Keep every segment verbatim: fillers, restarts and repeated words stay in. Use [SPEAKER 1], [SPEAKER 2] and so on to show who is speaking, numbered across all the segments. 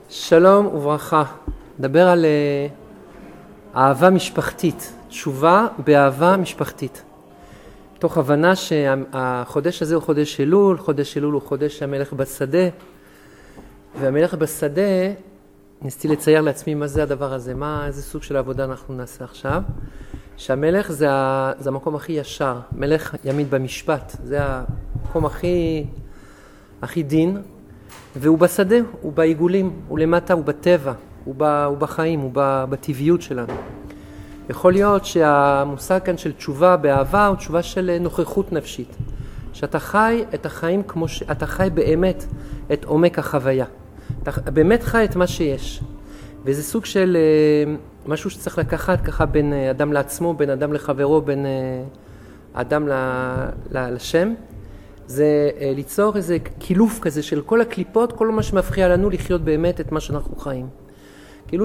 [SPEAKER 1] שלום וברכה. נדבר על אהבה משפחתית, תשובה באהבה משפחתית. תוך הבנה שהחודש הזה הוא חודש אלול, חודש אלול הוא חודש המלך בשדה, והמלך בשדה, ניסיתי לצייר לעצמי מה זה הדבר הזה, מה, איזה סוג של עבודה אנחנו נעשה עכשיו. שהמלך זה, ה, זה המקום הכי ישר, מלך ימין במשפט, זה המקום הכי, הכי דין, והוא בשדה, הוא בעיגולים, הוא למטה, הוא בטבע, הוא, ב, הוא בחיים, הוא ב, בטבעיות שלנו. יכול להיות שהמושג כאן של תשובה באהבה הוא תשובה של נוכחות נפשית. שאתה חי את החיים כמו שאתה חי באמת את עומק החוויה. אתה באמת חי את מה שיש. וזה סוג של משהו שצריך לקחת ככה בין אדם לעצמו, בין אדם לחברו, בין אדם לשם. זה ליצור איזה קילוף כזה של כל הקליפות, כל מה שמפריע לנו לחיות באמת את מה שאנחנו חיים. כאילו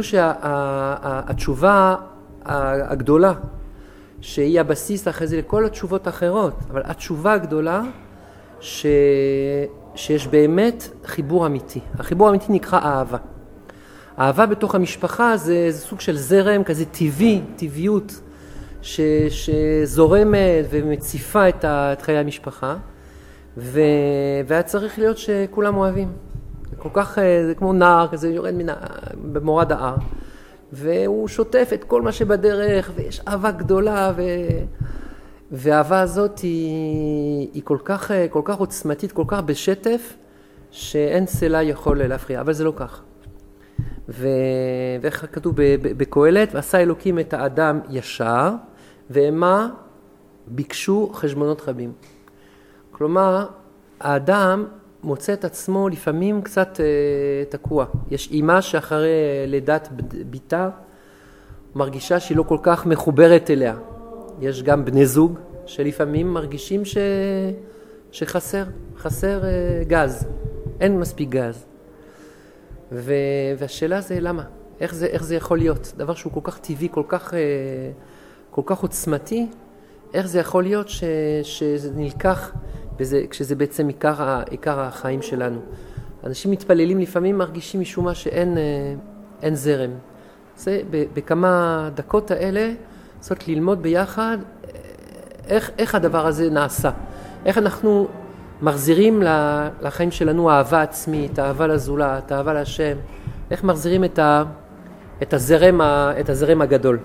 [SPEAKER 1] שהתשובה הגדולה, שהיא הבסיס אחרי זה לכל התשובות האחרות, אבל התשובה הגדולה ש... שיש באמת חיבור אמיתי. החיבור האמיתי נקרא אהבה. אהבה בתוך המשפחה זה, זה סוג של זרם כזה טבעי, טבעיות, ש... שזורמת ומציפה את, ה... את חיי המשפחה. ו... והיה צריך להיות שכולם אוהבים. זה כל כך, זה כמו נער, כזה יורד מן... במורד ההר. והוא שוטף את כל מה שבדרך, ויש אהבה גדולה, ו... והאהבה הזאת היא, היא כל כך, כל כך עוצמתית, כל כך בשטף, שאין סלע יכול להפריע, אבל זה לא כך. ו... ואיך כתוב בקהלת, ועשה אלוקים את האדם ישר, והמה ביקשו חשבונות רבים. כלומר, האדם מוצא את עצמו לפעמים קצת אה, תקוע. יש אימא שאחרי לידת ביתה מרגישה שהיא לא כל כך מחוברת אליה. יש גם בני זוג שלפעמים מרגישים ש... שחסר, חסר אה, גז. אין מספיק גז. ו... והשאלה זה למה? איך זה, איך זה יכול להיות? דבר שהוא כל כך טבעי, כל כך, אה, כל כך עוצמתי, איך זה יכול להיות ש... שזה נלקח וזה, כשזה בעצם עיקר, עיקר החיים שלנו. אנשים מתפללים לפעמים מרגישים משום מה שאין אין זרם. זה בכמה דקות האלה צריך ללמוד ביחד איך, איך הדבר הזה נעשה. איך אנחנו מחזירים לחיים שלנו אהבה עצמית, אהבה לזולת, אהבה להשם. איך מחזירים את, ה, את, הזרם, את הזרם הגדול.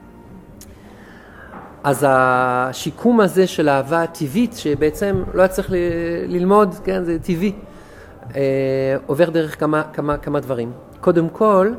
[SPEAKER 1] אז השיקום הזה של האהבה הטבעית, שבעצם לא היה צריך ללמוד, כן, זה טבעי, עובר דרך כמה, כמה, כמה דברים. קודם כל,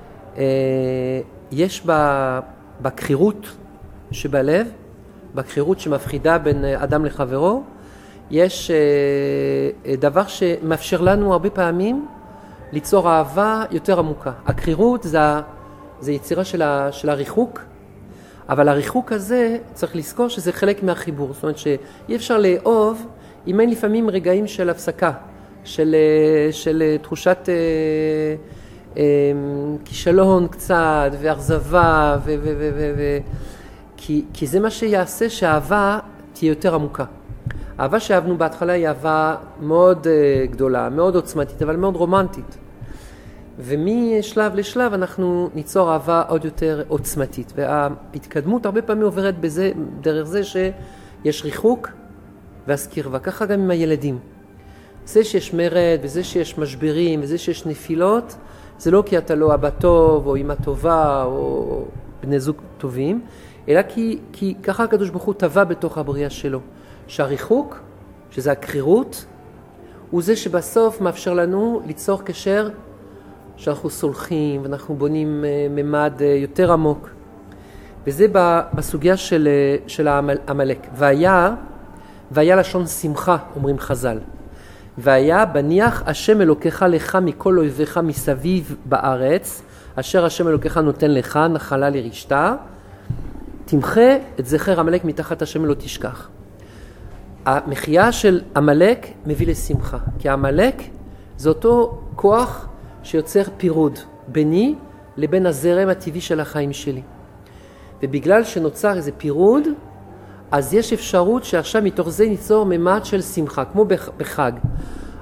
[SPEAKER 1] יש בקרירות שבלב, בקרירות שמפחידה בין אדם לחברו, יש דבר שמאפשר לנו הרבה פעמים ליצור אהבה יותר עמוקה. הקרירות זה, זה יצירה של, ה, של הריחוק, אבל הריחוק הזה צריך לזכור שזה חלק מהחיבור. זאת אומרת שאי אפשר לאהוב אם אין לפעמים רגעים של הפסקה, של, של תחושת אה, אה, כישלון קצת ואכזבה, ו, ו, ו, ו, ו, כי, כי זה מה שיעשה שהאהבה תהיה יותר עמוקה. האהבה שאהבנו בהתחלה היא אהבה מאוד אה, גדולה, מאוד עוצמתית, אבל מאוד רומנטית. ומשלב לשלב אנחנו ניצור אהבה עוד יותר עוצמתית. וההתקדמות הרבה פעמים עוברת בזה, דרך זה שיש ריחוק ואז קרבה. ככה גם עם הילדים. זה שיש מרד וזה שיש משברים וזה שיש נפילות, זה לא כי אתה לא אבא טוב או אמא טובה או בני זוג טובים, אלא כי, כי ככה הקדוש ברוך הוא טבע בתוך הבריאה שלו. שהריחוק, שזה הקרירות, הוא זה שבסוף מאפשר לנו ליצור קשר שאנחנו סולחים ואנחנו בונים ממד יותר עמוק. וזה בסוגיה של, של המלך. והיה, והיה לשון שמחה, אומרים חז"ל. והיה בניח השם אלוקיך לך מכל אויביך מסביב בארץ, אשר השם אלוקיך נותן לך נחלה לרשתה, תמחה את זכר המלך מתחת השם לא תשכח. המחיה של המלך מביא לשמחה, כי המלך זה אותו כוח שיוצר פירוד ביני לבין הזרם הטבעי של החיים שלי. ובגלל שנוצר איזה פירוד, אז יש אפשרות שעכשיו מתוך זה ניצור ממד של שמחה, כמו בחג.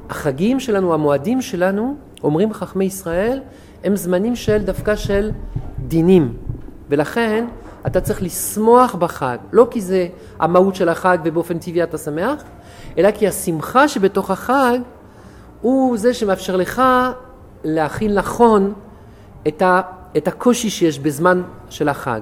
[SPEAKER 1] החגים שלנו, המועדים שלנו, אומרים חכמי ישראל, הם זמנים של דווקא של דינים. ולכן אתה צריך לשמוח בחג, לא כי זה המהות של החג ובאופן טבעי אתה שמח, אלא כי השמחה שבתוך החג הוא זה שמאפשר לך להכיל נכון את, ה, את הקושי שיש בזמן של החג.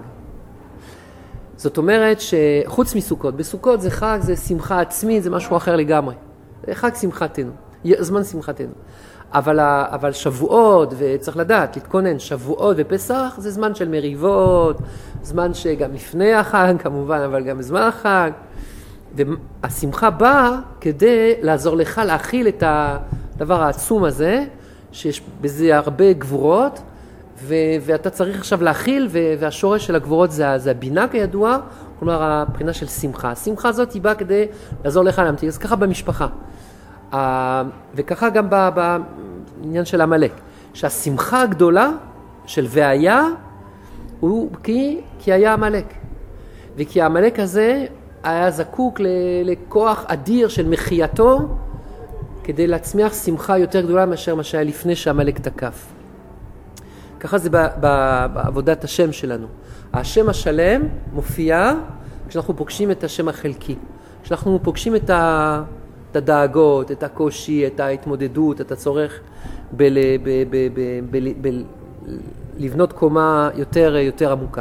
[SPEAKER 1] זאת אומרת שחוץ מסוכות, בסוכות זה חג, זה שמחה עצמית, זה משהו אחר לגמרי. זה חג שמחתנו, זמן שמחתנו. אבל, אבל שבועות, וצריך לדעת, להתכונן, שבועות ופסח זה זמן של מריבות, זמן שגם לפני החג כמובן, אבל גם בזמן החג. והשמחה באה כדי לעזור לך להכיל את הדבר העצום הזה, שיש בזה הרבה גבורות, ו- ואתה צריך עכשיו להכיל, ו- והשורש של הגבורות זה, זה הבינה כידוע, כלומר הבחינה של שמחה. השמחה הזאת היא באה כדי לעזור לך להמתיק, אז ככה במשפחה. Uh, וככה גם בעניין של המלאק, שהשמחה הגדולה של והיה הוא כי, כי היה המלאק, וכי המלאק הזה היה זקוק לכוח אדיר של מחייתו כדי להצמיח שמחה יותר גדולה מאשר מה שהיה לפני שהמלאק תקף. ככה זה בעבודת השם שלנו. השם השלם מופיע כשאנחנו פוגשים את השם החלקי, כשאנחנו פוגשים את ה... את הדאגות, את הקושי, את ההתמודדות, את הצורך בל, ב, ב, ב, ב, ב, ב, לבנות קומה יותר, יותר עמוקה.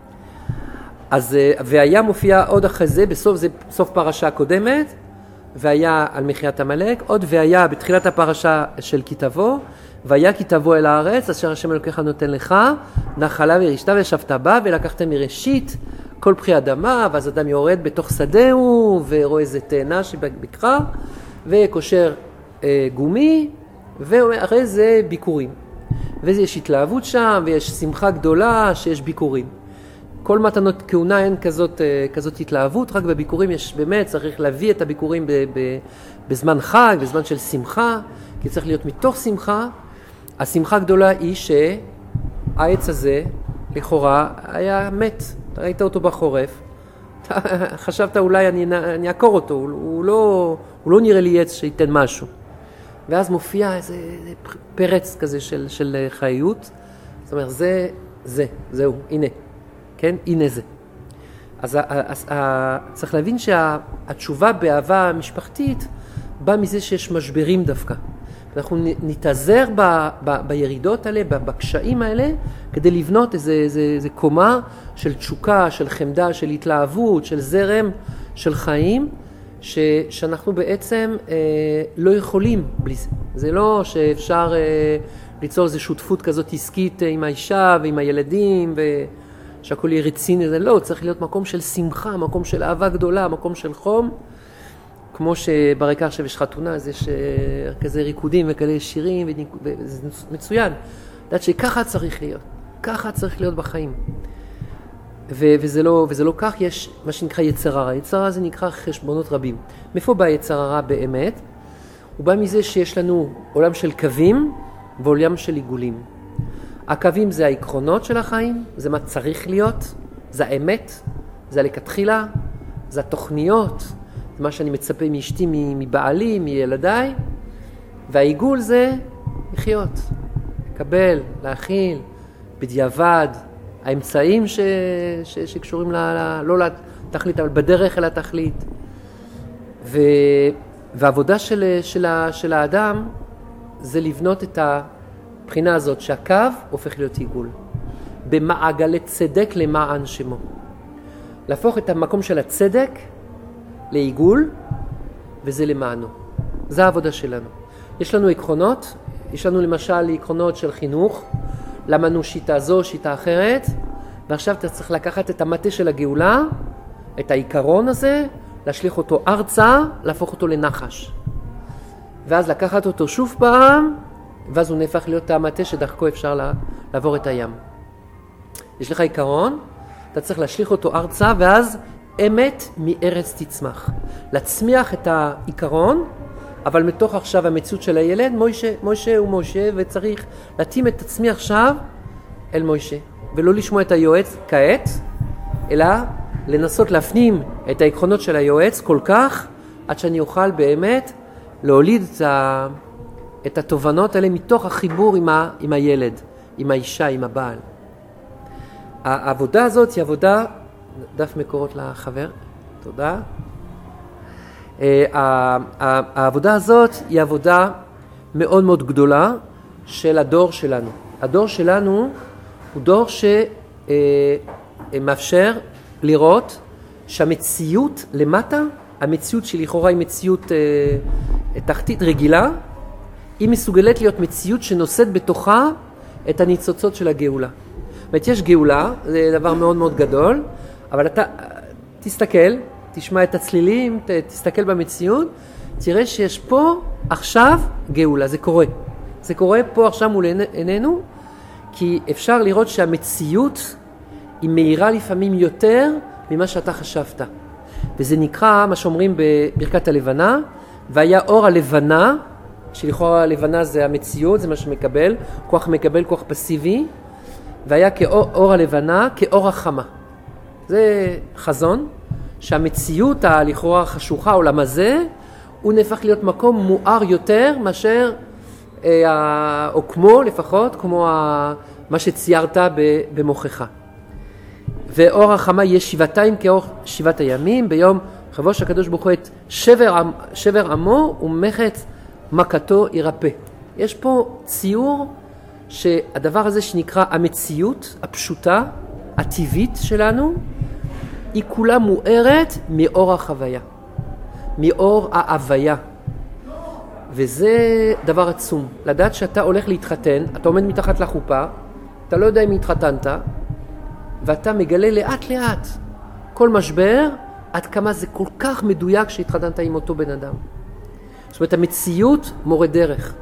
[SPEAKER 1] אז, והיה מופיע עוד אחרי זה, בסוף, זה סוף פרשה הקודמת, והיה על מחיית המלאק, עוד והיה בתחילת הפרשה של כתבו, והיה כתבו אל הארץ, אשר השם אלוקיך נותן לך, נחלה וירשת וישבת בה, ולקחת מראשית כל פרי אדמה, ואז אדם יורד בתוך שדהו, ורואה איזה תאנה שבקרה, וקושר אה, גומי, ואחרי זה ביקורים. ויש התלהבות שם, ויש שמחה גדולה שיש ביקורים. כל מתנות כהונה אין כזאת, אה, כזאת התלהבות, רק בביקורים יש באמת, צריך להביא את הביקורים ב, ב, בזמן חג, בזמן של שמחה, כי צריך להיות מתוך שמחה. השמחה הגדולה היא שהעץ הזה, לכאורה, היה מת. אתה ראית אותו בחורף, אתה חשבת אולי אני, אני אעקור אותו, הוא, הוא, לא, הוא לא נראה לי עץ שייתן משהו. ואז מופיע איזה, איזה פרץ כזה של, של חיות, זאת אומרת, זה, זה, זהו, הנה, כן, הנה זה. אז, אז, אז צריך להבין שהתשובה באהבה משפחתית באה מזה שיש משברים דווקא. אנחנו נתעזר ב, ב, בירידות האלה, בקשיים האלה, כדי לבנות איזה, איזה, איזה קומה של תשוקה, של חמדה, של התלהבות, של זרם, של חיים, ש, שאנחנו בעצם אה, לא יכולים בלי זה. זה לא שאפשר אה, ליצור איזו שותפות כזאת עסקית אה, עם האישה ועם הילדים, ושהכל יהיה רציני, זה לא, צריך להיות מקום של שמחה, מקום של אהבה גדולה, מקום של חום, כמו שברקע עכשיו יש חתונה, אז יש כזה ריקודים וכאלה שירים, וזה מצוין. לדעת שככה צריך להיות, ככה צריך להיות בחיים. ו- וזה לא, וזה לא כך, יש מה שנקרא יצר הרע. יצר הרע זה נקרא חשבונות רבים. מאיפה בא יצר הרע באמת? הוא בא מזה שיש לנו עולם של קווים ועולם של עיגולים. הקווים זה העקרונות של החיים, זה מה צריך להיות, זה האמת, זה הלכתחילה, זה התוכניות, מה שאני מצפה מאשתי, מבעלי, מילדיי, והעיגול זה לחיות, לקבל, להכיל, בדיעבד, האמצעים ש... ש... שקשורים ל... לא לתכלית, אבל בדרך אל התכלית. ו... והעבודה של... של... של האדם זה לבנות את הבחינה הזאת, שהקו הופך להיות עיגול, במעגלי צדק למען שמו. להפוך את המקום של הצדק לעיגול, וזה למענו. זה העבודה שלנו. יש לנו עקרונות, יש לנו למשל עקרונות של חינוך, למדנו שיטה זו, שיטה אחרת, ועכשיו אתה צריך לקחת את המטה של הגאולה, את העיקרון הזה, להשליך אותו ארצה, להפוך אותו לנחש. ואז לקחת אותו שוב פעם, ואז הוא נהפך להיות המטה שדרכו אפשר לעבור את הים. יש לך עיקרון, אתה צריך להשליך אותו ארצה, ואז אמת מארץ תצמח. להצמיח את העיקרון, אבל מתוך עכשיו המציאות של הילד, מוישה, מוישה הוא מוישה, וצריך להתאים את עצמי עכשיו אל מוישה. ולא לשמוע את היועץ כעת, אלא לנסות להפנים את העקרונות של היועץ כל כך, עד שאני אוכל באמת להוליד את, ה, את התובנות האלה מתוך החיבור עם, ה, עם הילד, עם האישה, עם הבעל. העבודה הזאת היא עבודה, דף מקורות לחבר, תודה. העבודה הזאת היא עבודה מאוד מאוד גדולה של הדור שלנו. הדור שלנו הוא דור שמאפשר לראות שהמציאות למטה, המציאות שלכאורה היא מציאות תחתית רגילה, היא מסוגלת להיות מציאות שנושאת בתוכה את הניצוצות של הגאולה. זאת אומרת, יש גאולה, זה דבר מאוד מאוד גדול, אבל אתה תסתכל, תשמע את הצלילים, ת, תסתכל במציאות, תראה שיש פה עכשיו גאולה, זה קורה. זה קורה פה עכשיו מול עינינו, כי אפשר לראות שהמציאות היא מהירה לפעמים יותר ממה שאתה חשבת. וזה נקרא, מה שאומרים בברכת הלבנה, והיה אור הלבנה, שלכאורה הלבנה זה המציאות, זה מה שמקבל, כוח מקבל, כוח פסיבי, והיה כאור הלבנה, כאור החמה. זה חזון, שהמציאות הלכאורה החשוכה, העולם הזה, הוא נהפך להיות מקום מואר יותר מאשר, אה, או כמו לפחות, כמו ה, מה שציירת במוחך. ואור החמה יהיה שבעתיים כאור שבעת הימים, ביום חבוש הקדוש ברוך הוא את שבר, שבר עמו ומחץ מכתו ירפא. יש פה ציור שהדבר הזה שנקרא המציאות הפשוטה, הטבעית שלנו, היא כולה מוארת מאור החוויה, מאור ההוויה. וזה דבר עצום. לדעת שאתה הולך להתחתן, אתה עומד מתחת לחופה, אתה לא יודע אם התחתנת, ואתה מגלה לאט לאט כל משבר, עד כמה זה כל כך מדויק שהתחתנת עם אותו בן אדם. זאת אומרת, המציאות מורה דרך.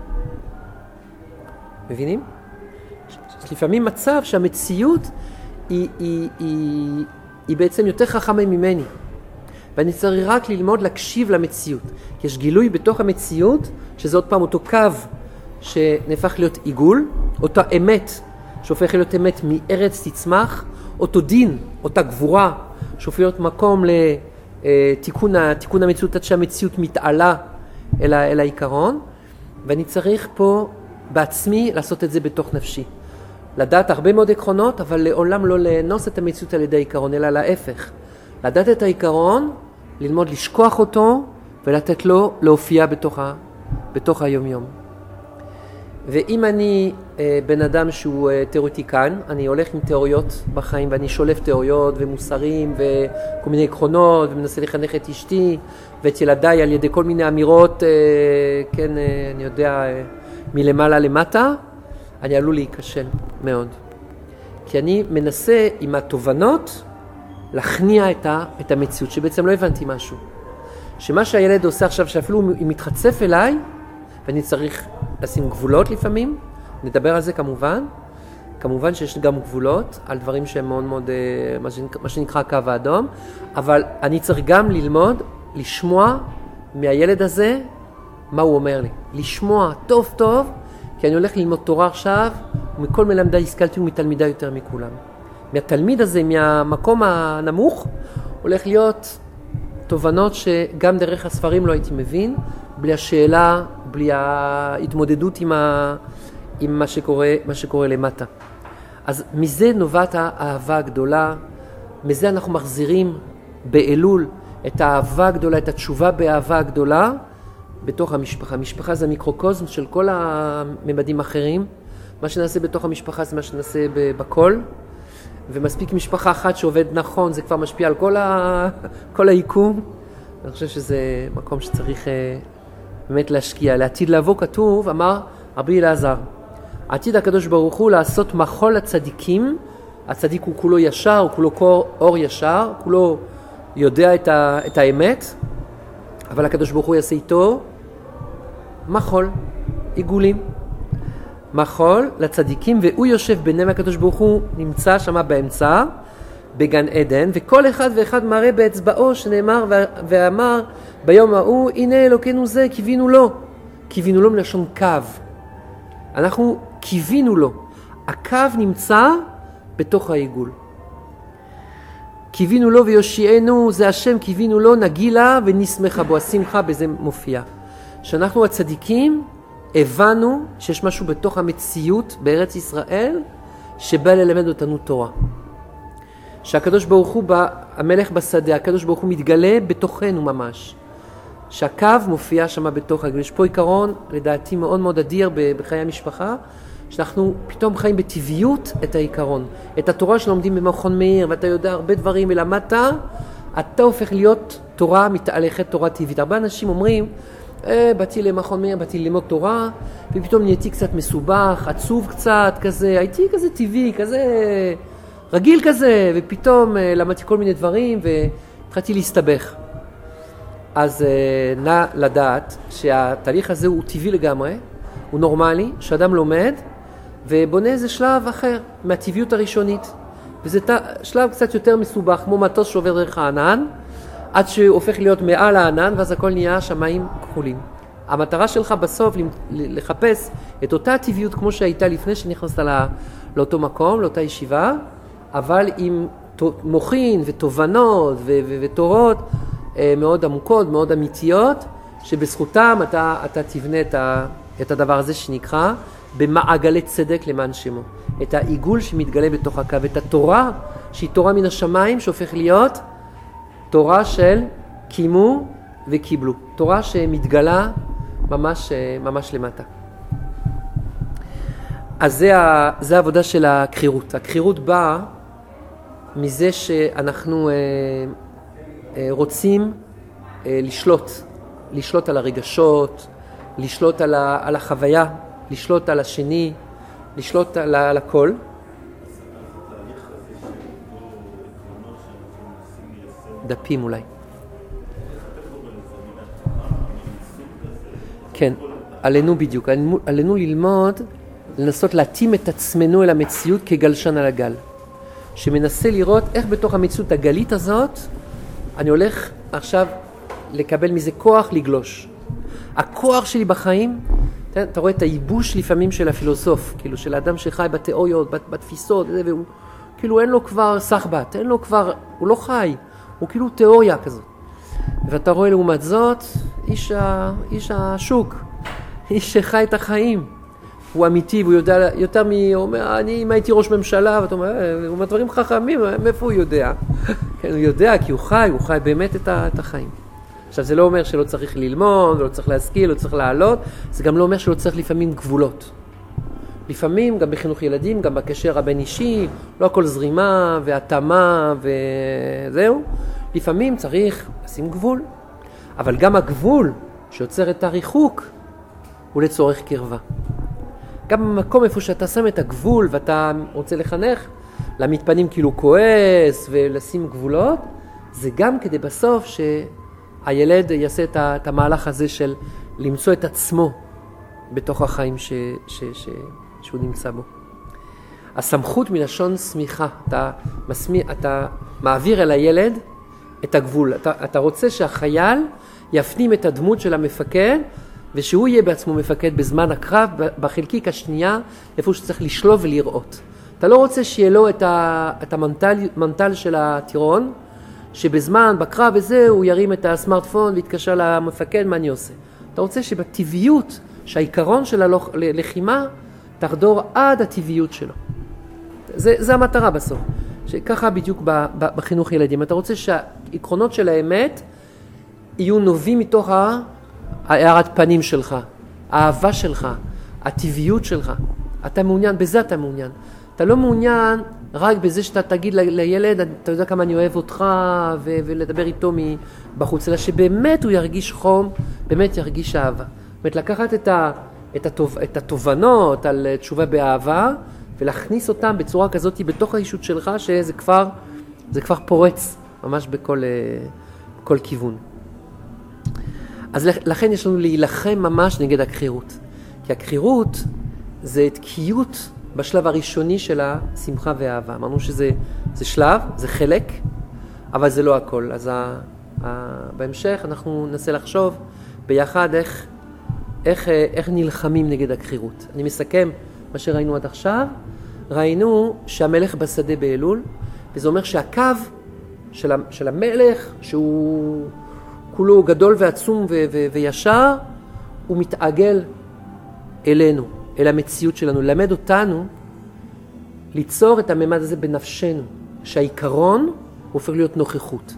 [SPEAKER 1] מבינים? יש לפעמים מצב שהמציאות היא, היא, היא, היא בעצם יותר חכמה ממני. ואני צריך רק ללמוד להקשיב למציאות. כי יש גילוי בתוך המציאות, שזה עוד פעם אותו קו שנהפך להיות עיגול, אותה אמת שהופך להיות אמת מארץ תצמח, אותו דין, אותה גבורה, שהופך להיות מקום לתיקון תיקון המציאות עד שהמציאות מתעלה אל, אל העיקרון, ואני צריך פה בעצמי לעשות את זה בתוך נפשי. לדעת הרבה מאוד עקרונות, אבל לעולם לא לאנוס את המציאות על ידי העיקרון, אלא להפך. לדעת את העיקרון, ללמוד לשכוח אותו, ולתת לו להופיע בתוך, ה, בתוך היום יום. ואם אני אה, בן אדם שהוא אה, תיאורטיקן, אני הולך עם תיאוריות בחיים, ואני שולף תיאוריות ומוסרים וכל מיני עקרונות, ומנסה לחנך את אשתי ואת ילדיי על ידי כל מיני אמירות, אה, כן, אה, אני יודע, אה, מלמעלה למטה, אני עלול להיכשל מאוד. כי אני מנסה עם התובנות להכניע את, ה, את המציאות, שבעצם לא הבנתי משהו. שמה שהילד עושה עכשיו, שאפילו הוא מתחצף אליי, ואני צריך לשים גבולות לפעמים, נדבר על זה כמובן, כמובן שיש גם גבולות על דברים שהם מאוד מאוד, מה שנקרא, מה שנקרא קו האדום, אבל אני צריך גם ללמוד, לשמוע מהילד הזה מה הוא אומר לי. לשמוע טוב טוב, כי אני הולך ללמוד תורה עכשיו, ומכל מלמדי השכלתי ומתלמידה יותר מכולם. מהתלמיד הזה, מהמקום הנמוך, הולך להיות תובנות שגם דרך הספרים לא הייתי מבין, בלי השאלה, בלי ההתמודדות עם, ה... עם מה שקורה, מה שקורה למטה. אז מזה נובעת האהבה הגדולה, מזה אנחנו מחזירים באלול את האהבה הגדולה, את התשובה באהבה הגדולה, בתוך המשפחה. המשפחה זה המיקרוקוזם של כל הממדים האחרים. מה שנעשה בתוך המשפחה זה מה שנעשה בכל, ומספיק משפחה אחת שעובד נכון, זה כבר משפיע על כל, ה... כל היקום. אני חושב שזה מקום שצריך באמת להשקיע. לעתיד לבוא כתוב, אמר רבי אלעזר, עתיד הקדוש ברוך הוא לעשות מחול לצדיקים, הצדיק הוא כולו ישר, הוא כולו אור ישר, כולו יודע את, ה... את האמת, אבל הקדוש ברוך הוא יעשה איתו מחול, עיגולים. מחול לצדיקים, והוא יושב ביניהם, הקדוש ברוך הוא נמצא שם באמצע, בגן עדן, וכל אחד ואחד מראה באצבעו שנאמר ואמר ביום ההוא, הנה אלוקינו זה, קיווינו לו. קיווינו לו מלשון קו. אנחנו קיווינו לו. הקו נמצא בתוך העיגול. קיווינו לו ויושיענו, זה השם, קיווינו לו, נגילה ונשמחה בו. השמחה בזה מופיע. שאנחנו הצדיקים הבנו שיש משהו בתוך המציאות בארץ ישראל שבא ללמד אותנו תורה. שהקדוש ברוך הוא, המלך בשדה, הקדוש ברוך הוא מתגלה בתוכנו ממש. שהקו מופיע שם בתוך הגל. יש פה עיקרון, לדעתי מאוד מאוד אדיר בחיי המשפחה, שאנחנו פתאום חיים בטבעיות את העיקרון. את התורה שלומדים במכון מאיר, ואתה יודע הרבה דברים ולמדת, אתה הופך להיות תורה מתהלכת, תורה טבעית. הרבה אנשים אומרים, אה, באתי למכון מאיר, באתי ללמוד תורה, ופתאום נהייתי קצת מסובך, עצוב קצת, כזה, הייתי כזה טבעי, כזה רגיל כזה, ופתאום אה, למדתי כל מיני דברים, והתחלתי להסתבך. אז אה, נא לדעת שהתהליך הזה הוא טבעי לגמרי, הוא נורמלי, שאדם לומד, ובונה איזה שלב אחר מהטבעיות הראשונית. וזה ת... שלב קצת יותר מסובך, כמו מטוס שעובר דרך הענן, עד שהוא הופך להיות מעל הענן, ואז הכל נהיה שמיים כחולים. המטרה שלך בסוף לחפש את אותה הטבעיות כמו שהייתה לפני שנכנסת לא... לאותו מקום, לאותה ישיבה, אבל עם מוחין ותובנות ו... ו... ותורות מאוד עמוקות, מאוד אמיתיות, שבזכותם אתה, אתה תבנה את, ה... את הדבר הזה שנקרא במעגלי צדק למען שמו. את העיגול שמתגלה בתוך הקו, את התורה שהיא תורה מן השמיים שהופך להיות תורה של קימו וקיבלו. תורה שמתגלה ממש, ממש למטה. אז זה, זה העבודה של הקרירות. הקרירות באה מזה שאנחנו אה, אה, רוצים אה, לשלוט, לשלוט על הרגשות, לשלוט על, ה, על החוויה, לשלוט על השני, לשלוט על, על הכל. דפים אולי. כן, עלינו בדיוק, עלינו, עלינו ללמוד, לנסות להתאים את עצמנו אל המציאות כגלשן על הגל. שמנסה לראות איך בתוך המציאות הגלית הזאת, אני הולך עכשיו לקבל מזה כוח לגלוש. הכוח שלי בחיים, אתה רואה את הייבוש לפעמים של הפילוסוף, כאילו של האדם שחי בתיאוריות, בתפיסות, והוא כאילו אין לו כבר סחבט, אין לו כבר, הוא לא חי, הוא כאילו תיאוריה כזאת. ואתה רואה לעומת זאת, איש, ה, איש השוק, איש שחי את החיים, הוא אמיתי, והוא יודע יותר מ... הוא אומר, אני אם הייתי ראש ממשלה, ואתה אומר, הוא אומר דברים חכמים, מאיפה הוא יודע? כן, הוא יודע כי הוא חי, הוא חי באמת את, ה, את החיים. עכשיו זה לא אומר שלא צריך ללמוד, לא צריך להשכיל, לא צריך לעלות, זה גם לא אומר שלא צריך לפעמים גבולות. לפעמים גם בחינוך ילדים, גם בקשר הבין אישי, לא הכל זרימה והתאמה וזהו. לפעמים צריך לשים גבול, אבל גם הגבול שיוצר את הריחוק הוא לצורך קרבה. גם במקום איפה שאתה שם את הגבול ואתה רוצה לחנך, למתפנים כאילו כועס ולשים גבולות, זה גם כדי בסוף ש... הילד יעשה את המהלך הזה של למצוא את עצמו בתוך החיים ש, ש, ש, שהוא נמצא בו. הסמכות מלשון סמיכה, אתה, מסמי, אתה מעביר אל הילד את הגבול. אתה, אתה רוצה שהחייל יפנים את הדמות של המפקד, ושהוא יהיה בעצמו מפקד בזמן הקרב, בחלקיק השנייה, איפה שצריך לשלוב ולראות. אתה לא רוצה שיהיה לו את, ה, את המנטל, מנטל של הטירון, שבזמן, בקרב הזה, הוא ירים את הסמארטפון ויתקשר למפקד, מה אני עושה? אתה רוצה שבטבעיות, שהעיקרון של הלחימה, תחדור עד הטבעיות שלו. זה, זה המטרה בסוף. שככה בדיוק בחינוך ילדים. אתה רוצה שהעקרונות של האמת יהיו נובעים מתוך הערת פנים שלך, האהבה שלך, הטבעיות שלך. אתה מעוניין, בזה אתה מעוניין. אתה לא מעוניין רק בזה שאתה תגיד לילד, אתה יודע כמה אני אוהב אותך, ו- ולדבר איתו בחוץ, אלא שבאמת הוא ירגיש חום, באמת ירגיש אהבה. זאת אומרת, לקחת את, ה- את, התוב- את התובנות על תשובה באהבה, ולהכניס אותם בצורה כזאת בתוך האישות שלך, שזה כבר, זה כבר פורץ ממש בכל, בכל כיוון. אז לכן יש לנו להילחם ממש נגד הקרירות. כי הקרירות זה תקיעות בשלב הראשוני של השמחה והאהבה. אמרנו שזה זה שלב, זה חלק, אבל זה לא הכל. אז ה, ה, בהמשך אנחנו ננסה לחשוב ביחד איך, איך, איך נלחמים נגד הקרירות. אני מסכם מה שראינו עד עכשיו. ראינו שהמלך בשדה באלול, וזה אומר שהקו של, של המלך, שהוא כולו גדול ועצום ו, ו, וישר, הוא מתעגל אלינו, אל המציאות שלנו, ללמד אותנו ליצור את הממד הזה בנפשנו, שהעיקרון הופך להיות נוכחות.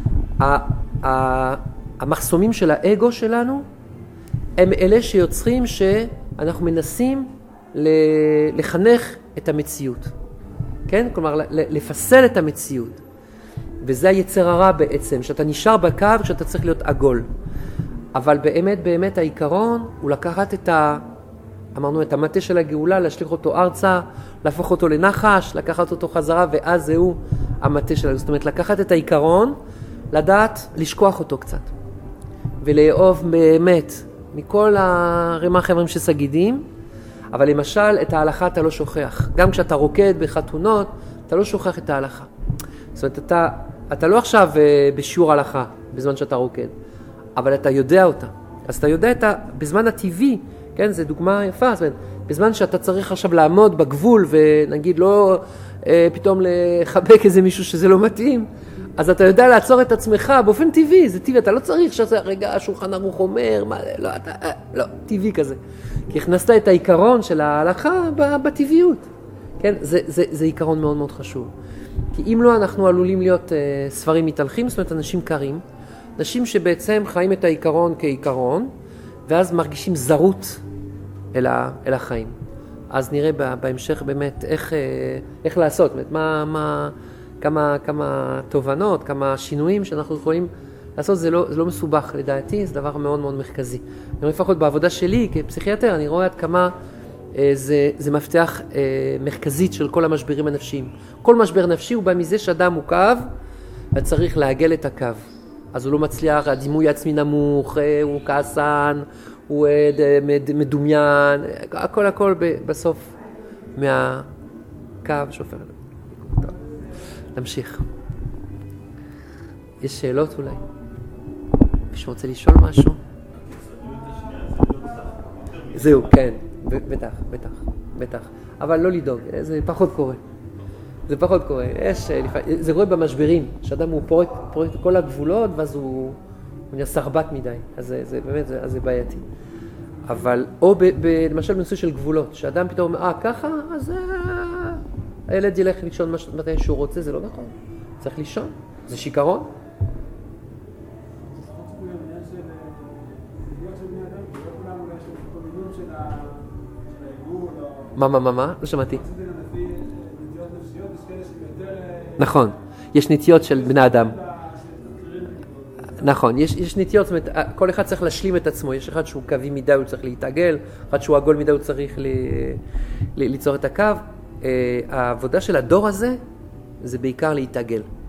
[SPEAKER 1] המחסומים של האגו שלנו הם אלה שיוצרים שאנחנו מנסים לחנך את המציאות. כן? כלומר, לפסל את המציאות. וזה היצר הרע בעצם, שאתה נשאר בקו כשאתה צריך להיות עגול. אבל באמת, באמת העיקרון הוא לקחת את ה... אמרנו, את המטה של הגאולה, להשליך אותו ארצה, להפוך אותו לנחש, לקחת אותו חזרה, ואז זהו המטה שלנו. זאת אומרת, לקחת את העיקרון, לדעת, לשכוח אותו קצת. ולאהוב באמת, מכל הרמ"ח איברים שסגידים, אבל למשל, את ההלכה אתה לא שוכח. גם כשאתה רוקד בחתונות, אתה לא שוכח את ההלכה. זאת אומרת, אתה, אתה לא עכשיו בשיעור הלכה, בזמן שאתה רוקד, אבל אתה יודע אותה. אז אתה יודע את ה... בזמן הטבעי, כן, זו דוגמה יפה, זאת אומרת, בזמן שאתה צריך עכשיו לעמוד בגבול, ונגיד לא אה, פתאום לחבק איזה מישהו שזה לא מתאים, אז אתה יודע לעצור את עצמך באופן טבעי, זה טבעי, אתה לא צריך שזה רגע השולחן ערוך אומר, מה, לא, אתה, אה, לא, טבעי כזה. כי הכנסת את העיקרון של ההלכה בטבעיות. כן, זה, זה, זה עיקרון מאוד מאוד חשוב. כי אם לא, אנחנו עלולים להיות אה, ספרים מתהלכים, זאת אומרת, אנשים קרים, אנשים שבעצם חיים את העיקרון כעיקרון, ואז מרגישים זרות אל, ה, אל החיים. אז נראה בהמשך באמת איך, איך לעשות, באמת, מה, מה, כמה, כמה תובנות, כמה שינויים שאנחנו יכולים לעשות, זה לא, זה לא מסובך לדעתי, זה דבר מאוד מאוד מרכזי. אני רואה לפחות בעבודה שלי כפסיכיאטר, אני רואה עד כמה אה, זה, זה מפתח אה, מרכזית של כל המשברים הנפשיים. כל משבר נפשי הוא בא מזה שאדם הוא קו, וצריך לעגל את הקו. אז הוא לא מצליח, הדימוי עצמי נמוך, הוא כעסן, הוא מדומיין, הכל הכל בסוף מהקו שופר. טוב, נמשיך. יש שאלות אולי? מישהו רוצה לשאול משהו? זהו, כן, בטח, בטח, בטח. אבל לא לדאוג, זה פחות קורה. זה פחות קורה. יש, זה קורה במשברים, שאדם הוא פורק, פורק כל הגבולות, ואז הוא, הוא נהיה סרבק מדי. אז זה, זה באמת, זה, אז זה בעייתי. אבל, או ב, ב, למשל בנושא של גבולות, שאדם פתאום אומר, אה, ככה, אז אה, הילד ילך לישון מתי שהוא רוצה, זה לא נכון. צריך לישון, זה שיקרון. מה, מה, מה, מה? לא שמעתי. נכון, יש נטיות של בני אדם. נכון, יש, יש נטיות, זאת אומרת, כל אחד צריך להשלים את עצמו, יש אחד שהוא קווי מידה, הוא צריך להתעגל, אחד שהוא עגול מידה, הוא צריך ל, ל, ליצור את הקו. העבודה של הדור הזה, זה בעיקר להתעגל.